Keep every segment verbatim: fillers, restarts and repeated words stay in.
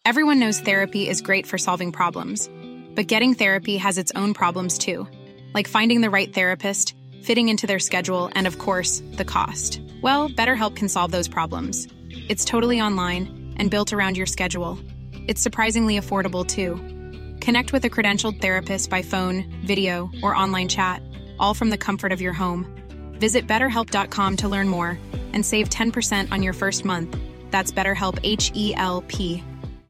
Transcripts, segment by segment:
Everyone knows therapy is great for solving problems, but getting therapy has its own problems too, like finding the right therapist, fitting into their schedule, and of course, the cost. Well, BetterHelp can solve those problems. It's totally online and built around your schedule. It's surprisingly affordable too. Connect with a credentialed therapist by phone, video, or online chat, all from the comfort of your home. Visit better help dot com to learn more and save ten percent on your first month. That's BetterHelp, H E L P.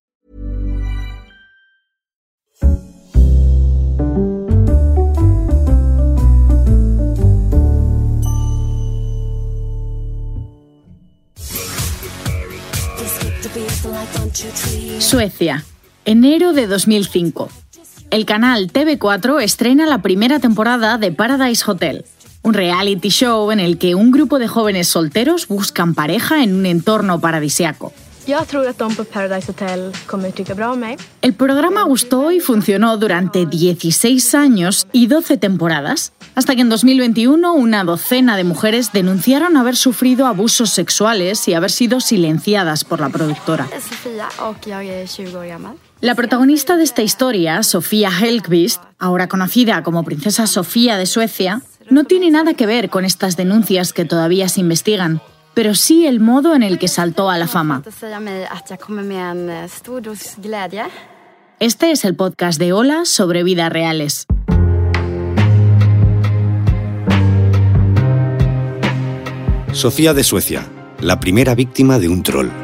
Suecia, enero de dos mil cinco. El canal T V cuatro estrena la primera temporada de Paradise Hotel, un reality show en el que un grupo de jóvenes solteros buscan pareja en un entorno paradisíaco. Jag tror att de på Paradise Hotel kommer att tycka bra om mig. El programa gustó y funcionó durante dieciséis años y doce temporadas, hasta que en dos mil veintiuno una docena de mujeres denunciaron haber sufrido abusos sexuales y haber sido silenciadas por la productora. Sofia och jag är tjugo år gammal. La protagonista de esta historia, Sofia Hellqvist, ahora conocida como Princesa Sofía de Suecia, no tiene nada que ver con estas denuncias que todavía se investigan, pero sí el modo en el que saltó a la fama. Este es el podcast de Hola sobre vidas reales. Sofía de Suecia, la primera víctima de un troll.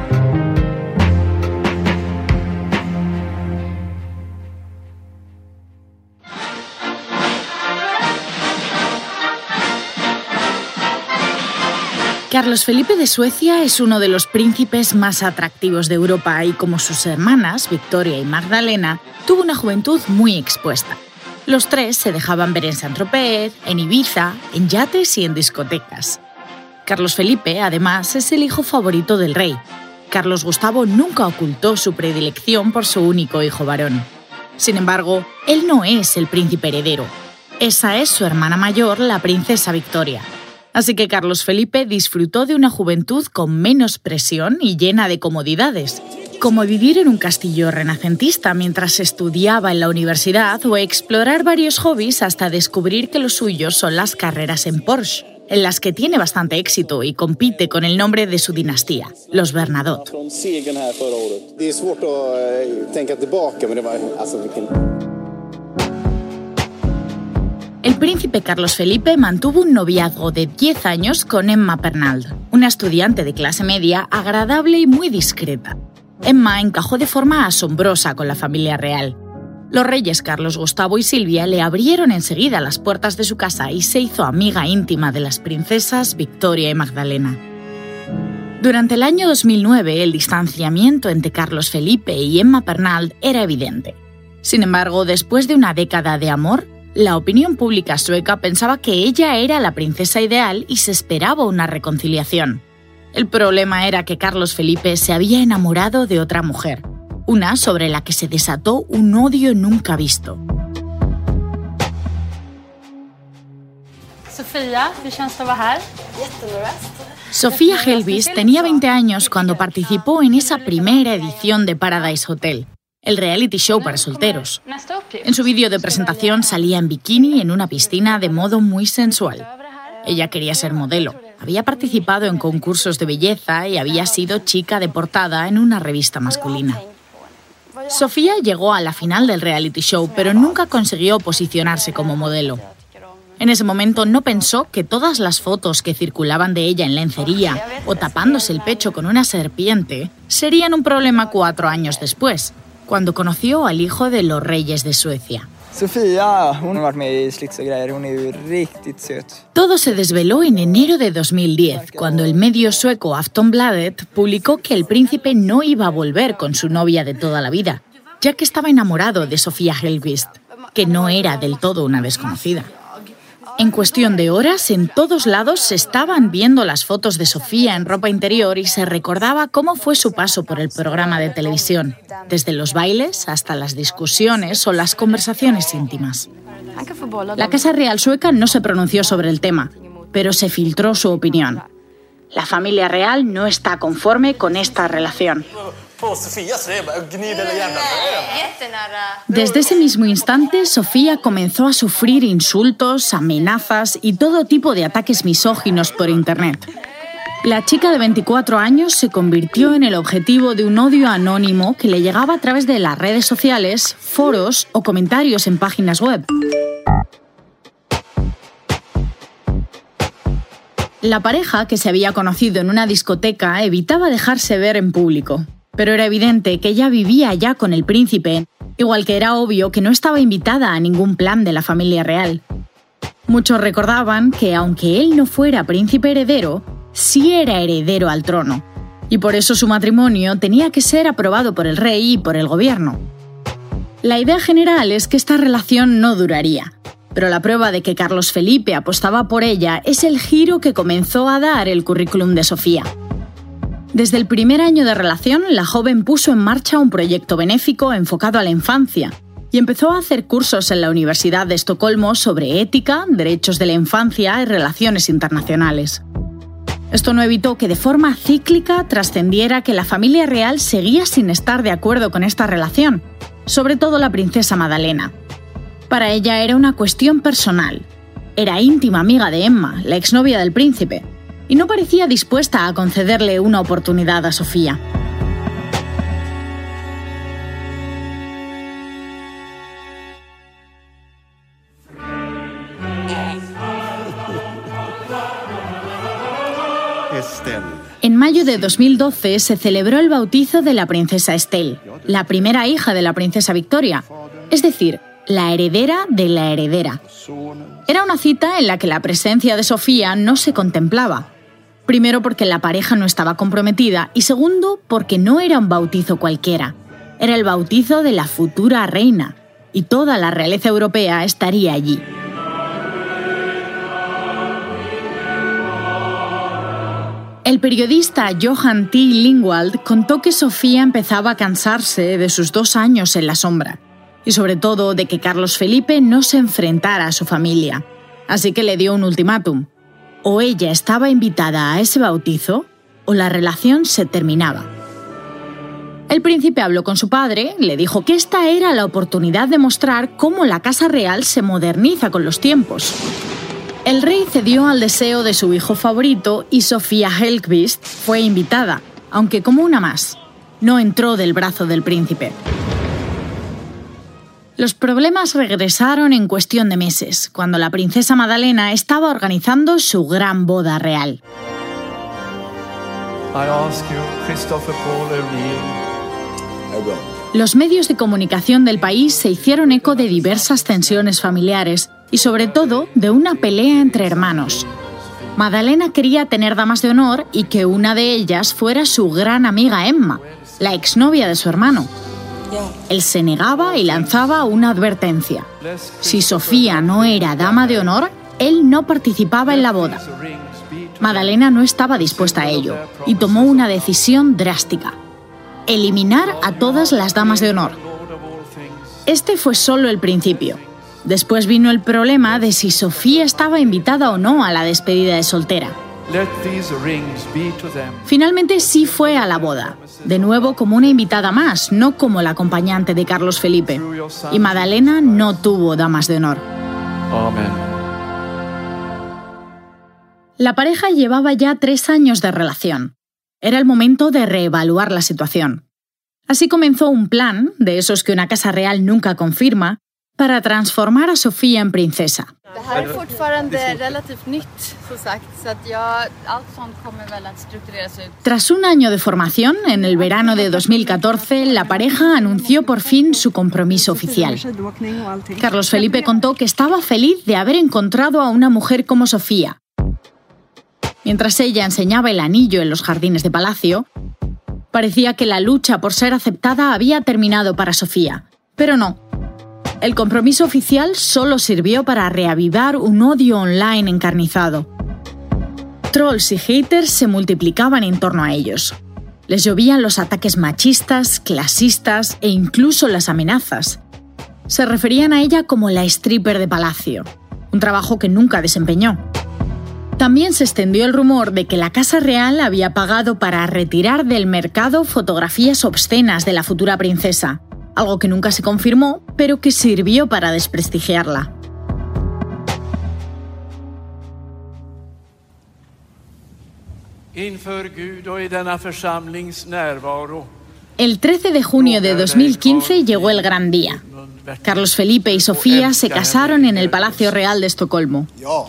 Carlos Felipe de Suecia es uno de los príncipes más atractivos de Europa y, como sus hermanas, Victoria y Magdalena, tuvo una juventud muy expuesta. Los tres se dejaban ver en Saint-Tropez, en Ibiza, en yates y en discotecas. Carlos Felipe, además, es el hijo favorito del rey. Carlos Gustavo nunca ocultó su predilección por su único hijo varón. Sin embargo, él no es el príncipe heredero. Esa es su hermana mayor, la princesa Victoria. Así que Carlos Felipe disfrutó de una juventud con menos presión y llena de comodidades, como vivir en un castillo renacentista mientras estudiaba en la universidad o explorar varios hobbies hasta descubrir que los suyos son las carreras en Porsche, en las que tiene bastante éxito y compite con el nombre de su dinastía, los Bernadotte. El príncipe Carlos Felipe mantuvo un noviazgo de diez años con Emma Pernald, una estudiante de clase media agradable y muy discreta. Emma encajó de forma asombrosa con la familia real. Los reyes Carlos Gustavo y Silvia le abrieron enseguida las puertas de su casa y se hizo amiga íntima de las princesas Victoria y Magdalena. Durante el año dos mil nueve, el distanciamiento entre Carlos Felipe y Emma Pernald era evidente. Sin embargo, después de una década de amor, la opinión pública sueca pensaba que ella era la princesa ideal y se esperaba una reconciliación. El problema era que Carlos Felipe se había enamorado de otra mujer, una sobre la que se desató un odio nunca visto. Sofia, ¿hur känns det att vara här? Sofia Hellqvist tenía veinte años cuando participó en esa primera edición de Paradise Hotel, el reality show para solteros. En su vídeo de presentación salía en bikini en una piscina de modo muy sensual. Ella quería ser modelo, había participado en concursos de belleza y había sido chica de portada en una revista masculina. Sofía llegó a la final del reality show, pero nunca consiguió posicionarse como modelo. En ese momento no pensó que todas las fotos que circulaban de ella en lencería o tapándose el pecho con una serpiente serían un problema cuatro años después, cuando conoció al hijo de los reyes de Suecia. Sofia, hon har varit med i slits och grejer, hon är ju riktigt söt. Todo se desveló en enero de dos mil diez, cuando el medio sueco Aftonbladet publicó que el príncipe no iba a volver con su novia de toda la vida, ya que estaba enamorado de Sofia Hellqvist, que no era del todo una desconocida. En cuestión de horas, en todos lados se estaban viendo las fotos de Sofía en ropa interior y se recordaba cómo fue su paso por el programa de televisión, desde los bailes hasta las discusiones o las conversaciones íntimas. La Casa Real sueca no se pronunció sobre el tema, pero se filtró su opinión. La familia real no está conforme con esta relación. Desde ese mismo instante, Sofía comenzó a sufrir insultos, amenazas y todo tipo de ataques misóginos por Internet. La chica de veinticuatro años se convirtió en el objetivo de un odio anónimo que le llegaba a través de las redes sociales, foros o comentarios en páginas web. La pareja, que se había conocido en una discoteca, evitaba dejarse ver en público. Pero era evidente que ella vivía ya con el príncipe, igual que era obvio que no estaba invitada a ningún plan de la familia real. Muchos recordaban que, aunque él no fuera príncipe heredero, sí era heredero al trono, y por eso su matrimonio tenía que ser aprobado por el rey y por el gobierno. La idea general es que esta relación no duraría, pero la prueba de que Carlos Felipe apostaba por ella es el giro que comenzó a dar el currículum de Sofía. Desde el primer año de relación, la joven puso en marcha un proyecto benéfico enfocado a la infancia y empezó a hacer cursos en la Universidad de Estocolmo sobre ética, derechos de la infancia y relaciones internacionales. Esto no evitó que de forma cíclica trascendiera que la familia real seguía sin estar de acuerdo con esta relación, sobre todo la princesa Madalena. Para ella era una cuestión personal. Era íntima amiga de Emma, la exnovia del príncipe, y no parecía dispuesta a concederle una oportunidad a Sofía. En mayo de dos mil doce se celebró el bautizo de la princesa Estelle, la primera hija de la princesa Victoria, es decir, la heredera de la heredera. Era una cita en la que la presencia de Sofía no se contemplaba. Primero porque la pareja no estaba comprometida y segundo porque no era un bautizo cualquiera. Era el bautizo de la futura reina y toda la realeza europea estaría allí. El periodista Johan T. Lingwald contó que Sofía empezaba a cansarse de sus dos años en la sombra y sobre todo de que Carlos Felipe no se enfrentara a su familia. Así que le dio un ultimátum. O ella estaba invitada a ese bautizo o la relación se terminaba. El príncipe habló con su padre, le dijo que esta era la oportunidad de mostrar cómo la casa real se moderniza con los tiempos. El rey cedió al deseo de su hijo favorito y Sofía Hellqvist fue invitada, aunque como una más. No entró del brazo del príncipe. Los problemas regresaron en cuestión de meses, cuando la princesa Madalena estaba organizando su gran boda real. Los medios de comunicación del país se hicieron eco de diversas tensiones familiares y sobre todo de una pelea entre hermanos. Madalena quería tener damas de honor y que una de ellas fuera su gran amiga Emma, la exnovia de su hermano. Él se negaba y lanzaba una advertencia. Si Sofía no era dama de honor, él no participaba en la boda. Madalena no estaba dispuesta a ello y tomó una decisión drástica: eliminar a todas las damas de honor. Este fue solo el principio. Después vino el problema de si Sofía estaba invitada o no a la despedida de soltera. Finalmente sí fue a la boda, de nuevo como una invitada más, no como la acompañante de Carlos Felipe. Y Madalena no tuvo damas de honor. Amén. La pareja llevaba ya tres años de relación. Era el momento de reevaluar la situación. Así comenzó un plan, de esos que una casa real nunca confirma, para transformar a Sofía en princesa. Tras un año de formación, en el verano de dos mil catorce, la pareja anunció por fin su compromiso oficial. Carlos Felipe contó que estaba feliz de haber encontrado a una mujer como Sofía. Mientras ella enseñaba el anillo en los jardines de palacio, parecía que la lucha por ser aceptada había terminado para Sofía. Pero no. El compromiso oficial solo sirvió para reavivar un odio online encarnizado. Trolls y haters se multiplicaban en torno a ellos. Les llovían los ataques machistas, clasistas e incluso las amenazas. Se referían a ella como la stripper de palacio, un trabajo que nunca desempeñó. También se extendió el rumor de que la Casa Real había pagado para retirar del mercado fotografías obscenas de la futura princesa, algo que nunca se confirmó, pero que sirvió para desprestigiarla. El trece de junio de dos mil quince llegó el gran día. Carlos Felipe y Sofía se casaron en el Palacio Real de Estocolmo.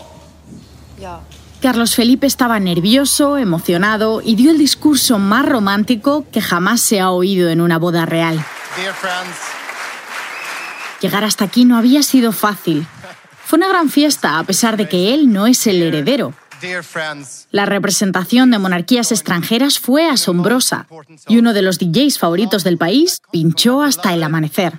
Carlos Felipe estaba nervioso, emocionado y dio el discurso más romántico que jamás se ha oído en una boda real. Llegar hasta aquí no había sido fácil. Fue una gran fiesta a pesar de que él no es el heredero. La representación de monarquías extranjeras fue asombrosa y uno de los D Js favoritos del país pinchó hasta el amanecer.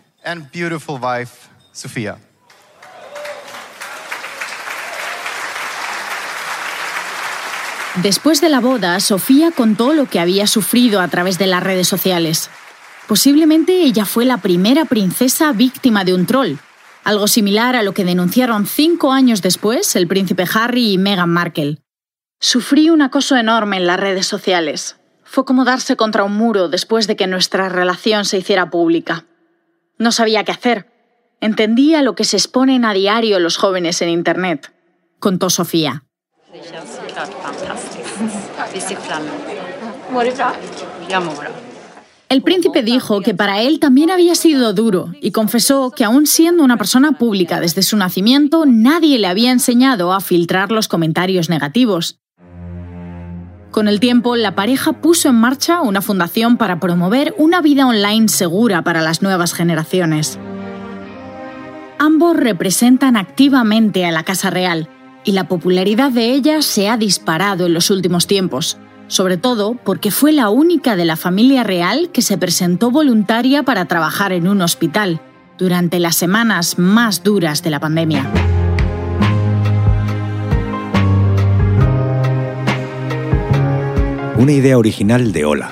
Después de la boda, Sofía contó lo que había sufrido a través de las redes sociales. Posiblemente ella fue la primera princesa víctima de un troll, algo similar a lo que denunciaron cinco años después el príncipe Harry y Meghan Markle. Sufrí un acoso enorme en las redes sociales. Fue como darse contra un muro después de que nuestra relación se hiciera pública. No sabía qué hacer. Entendía lo que se exponen a diario los jóvenes en Internet, contó Sofía. El príncipe dijo que para él también había sido duro y confesó que aún siendo una persona pública desde su nacimiento, nadie le había enseñado a filtrar los comentarios negativos. Con el tiempo, la pareja puso en marcha una fundación para promover una vida online segura para las nuevas generaciones. Ambos representan activamente a la Casa Real y la popularidad de ella se ha disparado en los últimos tiempos, sobre todo porque fue la única de la familia real que se presentó voluntaria para trabajar en un hospital durante las semanas más duras de la pandemia. Una idea original de Hola.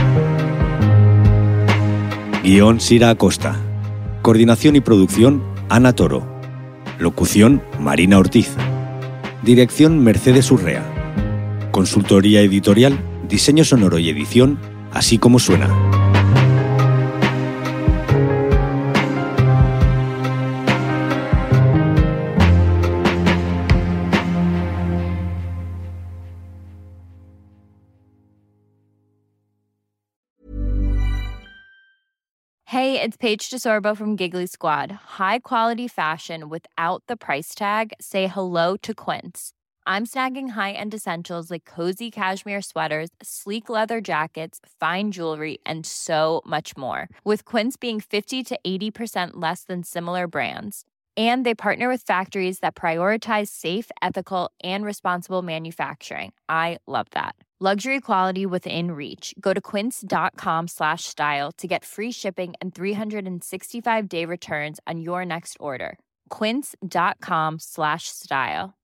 Guión Sira Acosta. Coordinación y producción Ana Toro. Locución Marina Ortiz. Dirección Mercedes Urrea. Consultoría editorial, diseño sonoro y edición, Así Como Suena. Hey, it's Paige DeSorbo from Giggly Squad. High quality fashion without the price tag. Say hello to Quince. I'm snagging high-end essentials like cozy cashmere sweaters, sleek leather jackets, fine jewelry, and so much more. With Quince being fifty to eighty percent less than similar brands. And they partner with factories that prioritize safe, ethical, and responsible manufacturing. I love that. Luxury quality within reach. Go to quince.com slash style to get free shipping and three sixty-five day returns on your next order. Quince.com slash style.